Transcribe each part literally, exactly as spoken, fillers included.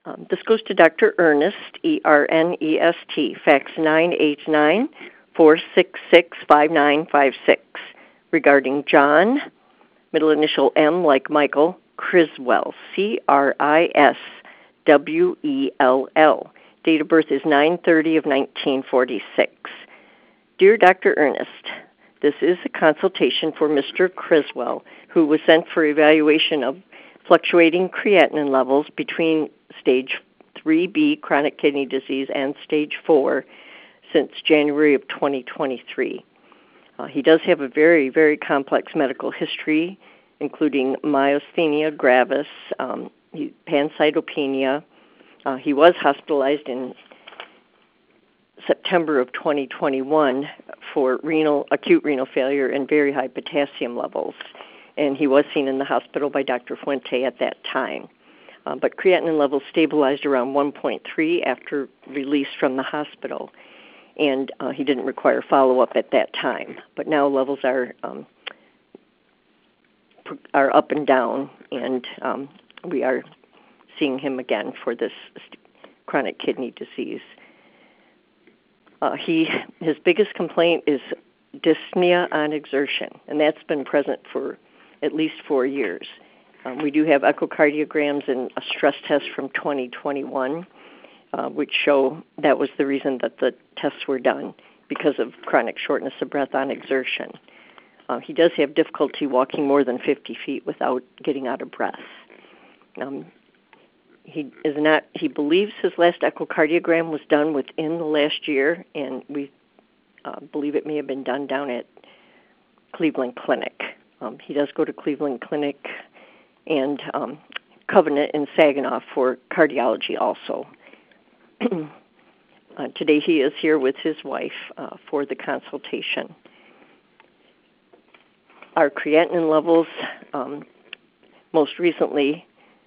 Um, this goes to Doctor Ernest, E R N E S T, fax nine eight nine, four six six, five nine five six, regarding John, middle initial M like Michael, Criswell, C R I S W E L L. Date of birth is nine thirty of nineteen forty-six. Dear Doctor Ernest, this is a consultation for Mister Criswell, who was sent for evaluation of fluctuating creatinine levels between stage three B, chronic kidney disease, and stage four since January of twenty twenty-three. Uh, he does have a very, very complex medical history, including myasthenia gravis, um, pancytopenia. Uh, he was hospitalized in September of twenty twenty-one for renal acute renal failure and very high potassium levels, and he was seen in the hospital by Doctor Fuente at that time. Uh, but creatinine levels stabilized around one point three after release from the hospital, and uh, he didn't require follow-up at that time. But now levels are um, are up and down, and um, we are seeing him again for this chronic kidney disease. Uh, he his biggest complaint is dyspnea on exertion, and that's been present for at least four years. Um, we do have echocardiograms and a stress test from twenty twenty-one, uh, which show that was the reason that the tests were done, because of chronic shortness of breath on exertion. Uh, he does have difficulty walking more than fifty feet without getting out of breath. Um, he is not. He believes his last echocardiogram was done within the last year, and we uh, believe it may have been done down at Cleveland Clinic. Um, he does go to Cleveland Clinic and um, Covenant in Saginaw for cardiology also. uh, today he is here with his wife uh, for the consultation. Our creatinine levels, um, most recently,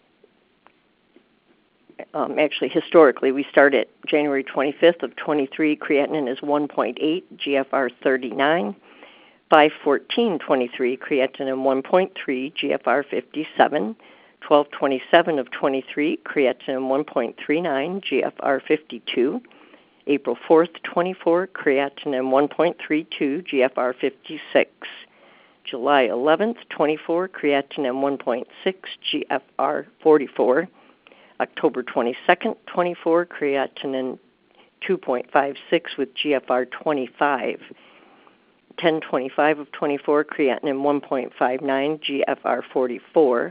um, actually historically, we start at January twenty-fifth of twenty-three, creatinine is one point eight, G F R thirty-nine. five fourteen twenty-three, creatinine one point three, G F R fifty-seven. twelve twenty-seven of twenty-three, creatinine one point three nine, G F R fifty-two. April fourth, twenty-four, creatinine one point three two, G F R fifty-six. July eleventh, twenty-four, creatinine one point six, G F R forty-four. October twenty-second, twenty-four, creatinine two point five six with G F R twenty-five. ten twenty-five of twenty-four, creatinine one point five nine, G F R forty-four.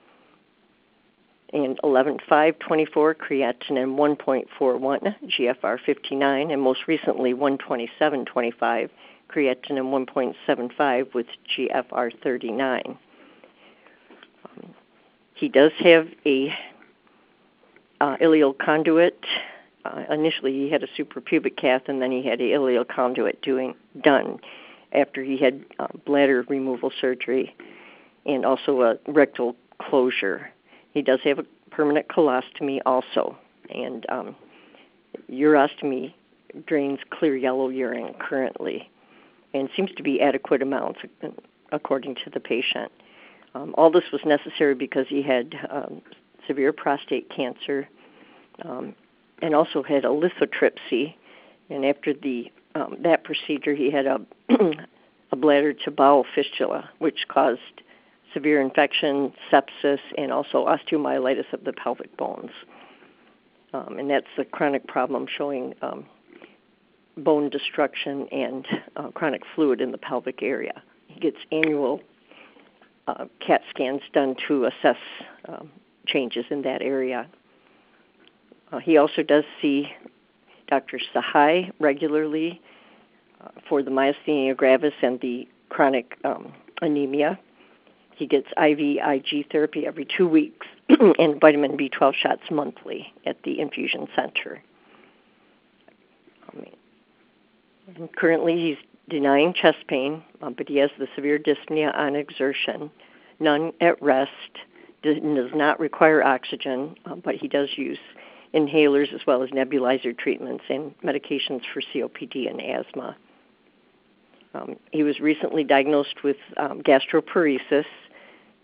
And eleven five twenty-four, creatinine one point four one, G F R fifty-nine. And most recently, one twenty-seven twenty-five, creatinine one point seven five with G F R thirty-nine. Um, he does have a uh, ileal conduit. Uh, initially, he had a suprapubic cath, and then he had a ileal conduit doing done after he had uh, bladder removal surgery and also a rectal closure. He does have a permanent colostomy also, and um, urostomy drains clear yellow urine currently, and seems to be adequate amounts according to the patient. Um, all this was necessary because he had um, severe prostate cancer um, and also had a lithotripsy, and after the um, that procedure he had a, a bladder to bowel fistula, which caused severe infection, sepsis, and also osteomyelitis of the pelvic bones. Um, and that's a chronic problem showing um, bone destruction and uh, chronic fluid in the pelvic area. He gets annual uh, CAT scans done to assess um, changes in that area. Uh, he also does see Doctor Sahai regularly uh, for the myasthenia gravis and the chronic um, anemia. He gets I V I G therapy every two weeks and vitamin B twelve shots monthly at the infusion center. Um, and currently he's denying chest pain, uh, but he has the severe dyspnea on exertion, none at rest, does, does not require oxygen, uh, but he does use inhalers as well as nebulizer treatments and medications for C O P D and asthma. Um, he was recently diagnosed with um, gastroparesis,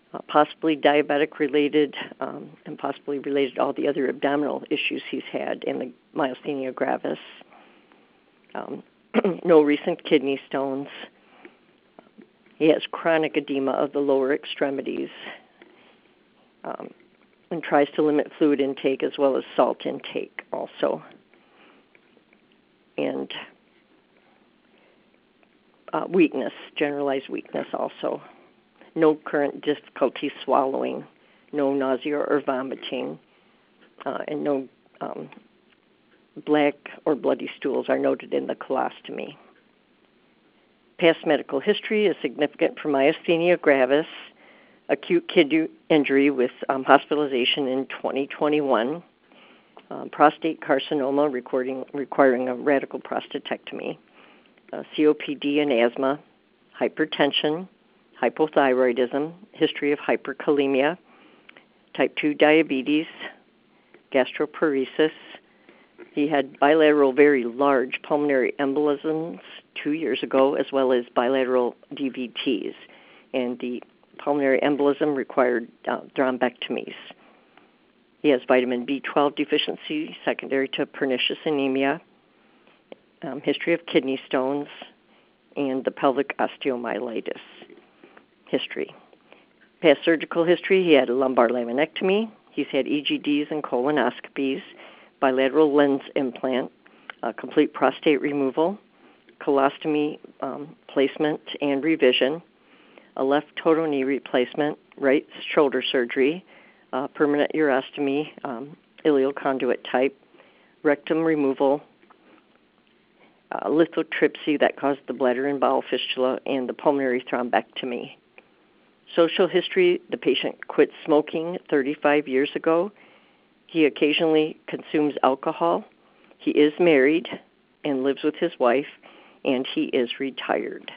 uh, possibly diabetic related, um, and possibly related to all the other abdominal issues he's had in the myasthenia gravis. Um, no recent kidney stones. He has chronic edema of the lower extremities, um, and tries to limit fluid intake as well as salt intake also. And uh, weakness, generalized weakness also. No current difficulty swallowing, no nausea or vomiting, uh, and no um, black or bloody stools are noted in the colostomy. Past medical history is significant for myasthenia gravis, acute kidney injury with um, hospitalization in twenty twenty-one, um, prostate carcinoma recording, requiring a radical prostatectomy, uh, C O P D and asthma, hypertension, hypothyroidism, history of hyperkalemia, type two diabetes, gastroparesis. He had bilateral very large pulmonary embolisms two years ago, as well as bilateral D V Ts. And the pulmonary embolism required uh, thrombectomies. He has vitamin B twelve deficiency secondary to pernicious anemia, um, history of kidney stones, and the pelvic osteomyelitis history. Past surgical history, he had a lumbar laminectomy. He's had E G Ds and colonoscopies, bilateral lens implant, uh, complete prostate removal, colostomy um, placement and revision, a left total knee replacement, right shoulder surgery, uh, permanent urostomy, um, ileal conduit type, rectum removal, uh, lithotripsy that caused the bladder and bowel fistula, and the pulmonary thrombectomy. Social history, the patient quit smoking thirty-five years ago. He occasionally consumes alcohol. He is married and lives with his wife, and he is retired.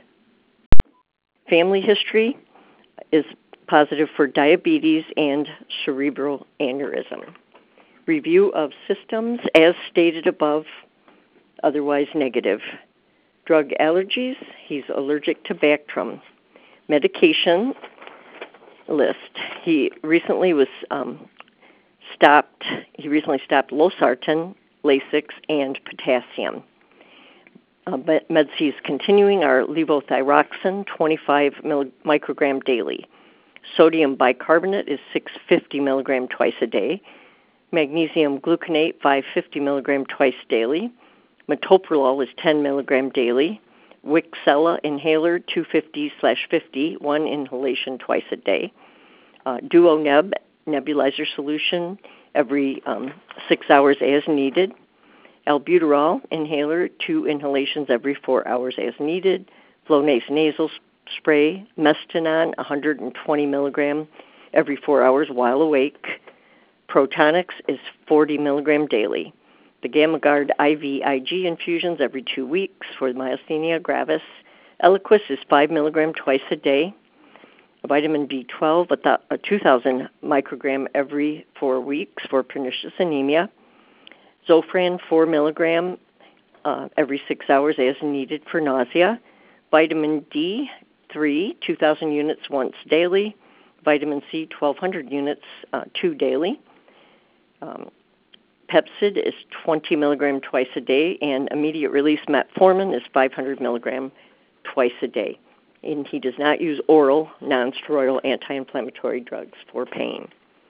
Family history is positive for diabetes and cerebral aneurysm. Review of systems as stated above, otherwise negative. Drug allergies, he's allergic to Bactrim. Medication list, he recently was um, stopped, he recently stopped losartan, Lasix, and potassium. Uh, but meds he's continuing are levothyroxine, twenty-five microgram daily. Sodium bicarbonate is six hundred fifty milligram twice a day. Magnesium gluconate, five hundred fifty milligram twice daily. Metoprolol is ten milligram daily. Wixela inhaler, two fifty slash fifty, one inhalation twice a day. Uh, Duoneb nebulizer solution every um, six hours as needed. Albuterol inhaler, two inhalations every four hours as needed. Flonase nasal spray, Mestinon, one hundred twenty milligram every four hours while awake. Protonix is forty milligram daily. The GammaGuard I V I G infusions every two weeks for myasthenia gravis. Eliquis is five milligram twice a day. Vitamin B twelve, a two thousand microgram every four weeks for pernicious anemia. Zofran, four milligram uh, every six hours as needed for nausea. Vitamin D three, two thousand units once daily. Vitamin C, twelve hundred units, uh, two daily. Um, Pepsid is twenty milligram twice a day, and immediate release metformin is five hundred milligram twice a day. And he does not use oral, non-steroidal anti-inflammatory drugs for pain.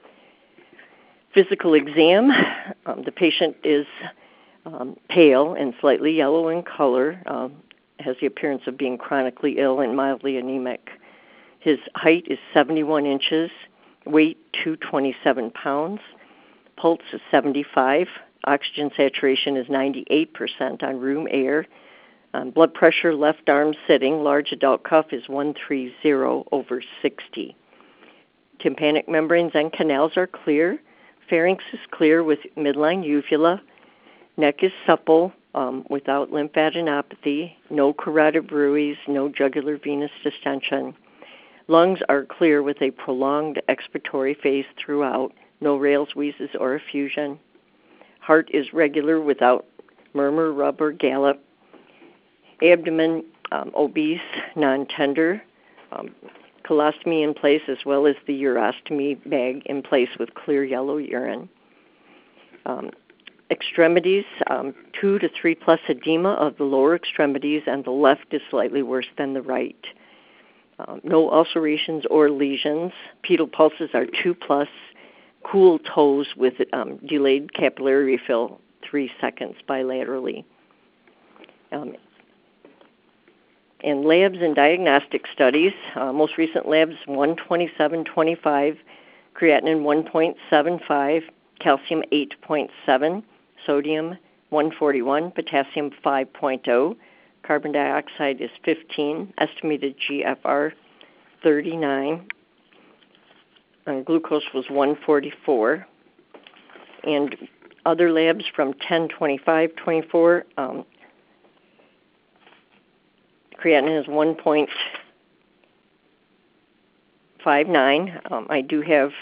Physical exam, um, the patient is um, pale and slightly yellow in color, um, has the appearance of being chronically ill and mildly anemic. His height is seventy-one inches, weight two hundred twenty-seven pounds, pulse is seventy-five, oxygen saturation is ninety-eight percent on room air. Um, blood pressure, left arm sitting, large adult cuff is one thirty over sixty. Tympanic membranes and canals are clear. Pharynx is clear with midline uvula. Neck is supple um, without lymphadenopathy. No carotid bruits, no jugular venous distension. Lungs are clear with a prolonged expiratory phase throughout. No rales, wheezes, or effusion. Heart is regular without murmur, rub, or gallop. Abdomen um, obese, non-tender. Um, colostomy in place as well as the urostomy bag in place with clear yellow urine. Um, extremities, um, two to three plus edema of the lower extremities, and the left is slightly worse than the right. Um, no ulcerations or lesions. Pedal pulses are two plus. Cool toes with um, delayed capillary refill, three seconds bilaterally. Um, and labs and diagnostic studies, uh, most recent labs one twenty-seven twenty-five, creatinine one point seven five, calcium eight point seven, sodium one forty-one, potassium five point zero, carbon dioxide is fifteen, estimated G F R thirty-nine, and glucose was one forty-four. And other labs from ten twenty-five twenty-four, um, creatinine is one point five nine. Um, I do have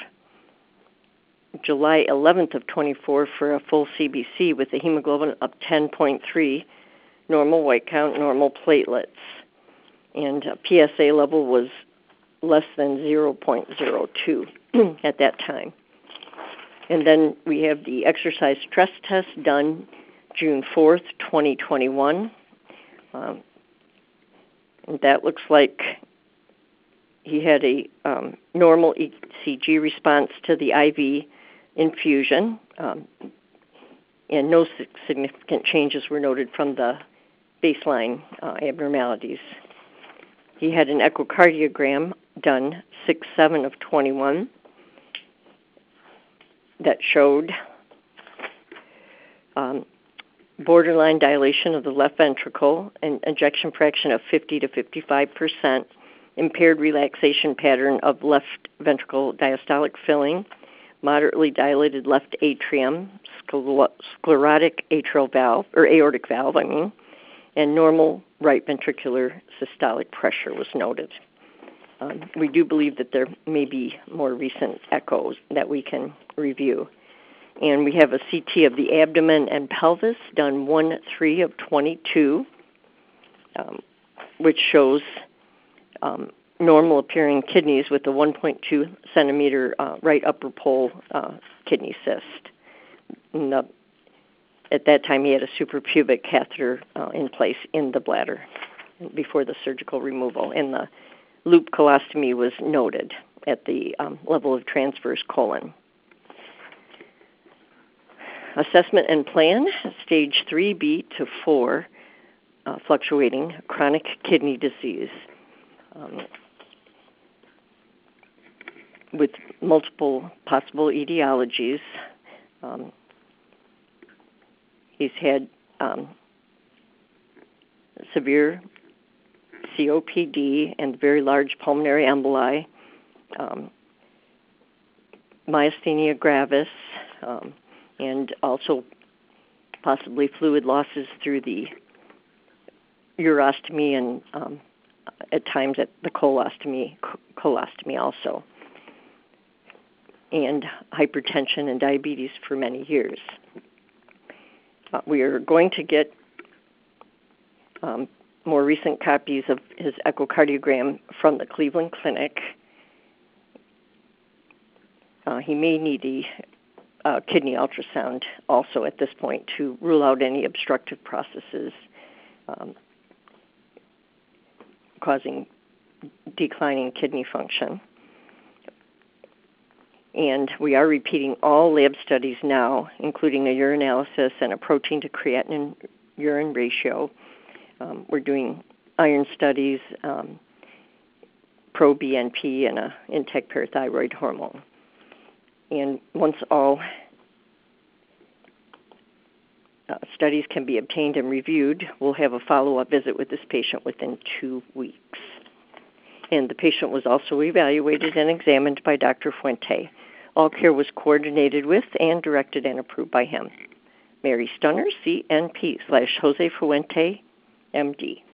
July eleventh of twenty-four for a full C B C with a hemoglobin of ten point three, normal white count, normal platelets. And a P S A level was less than zero point zero two at that time. And then we have the exercise stress test done June fourth, twenty twenty-one. Um, and that looks like he had a um, normal E C G response to the I V infusion, um, and no significant changes were noted from the baseline uh, abnormalities. He had an echocardiogram done six seven of twenty-one that showed um, borderline dilation of the left ventricle, an ejection fraction of fifty to fifty-five percent, impaired relaxation pattern of left ventricle diastolic filling, moderately dilated left atrium, scler- sclerotic atrial valve, or aortic valve, I mean, and normal right ventricular systolic pressure was noted. Um, we do believe that there may be more recent echoes that we can review. And we have a C T of the abdomen and pelvis done one three of twenty-two, um, which shows um, normal appearing kidneys with a one point two centimeter uh, right upper pole uh, kidney cyst. The, at that time, he had a suprapubic catheter uh, in place in the bladder before the surgical removal, and the loop colostomy was noted at the um, level of transverse colon. Assessment and plan, stage three B to four, uh, fluctuating chronic kidney disease um, with multiple possible etiologies. Um, he's had um, severe C O P D and very large pulmonary emboli, um, myasthenia gravis, um, and also possibly fluid losses through the urostomy and um, at times at the colostomy, colostomy also, and hypertension and diabetes for many years. Uh, we are going to get um, more recent copies of his echocardiogram from the Cleveland Clinic. Uh, he may need a uh, kidney ultrasound also at this point to rule out any obstructive processes um, causing declining kidney function. And we are repeating all lab studies now, including a urinalysis and a protein to creatinine urine ratio. Um, we're doing iron studies, um, pro-B N P, and an intact parathyroid hormone. And once all uh, studies can be obtained and reviewed, we'll have a follow-up visit with this patient within two weeks. And the patient was also evaluated and examined by Doctor Fuente. All care was coordinated with and directed and approved by him. Mary Stunner, C N P slash Jose Fuente, M D.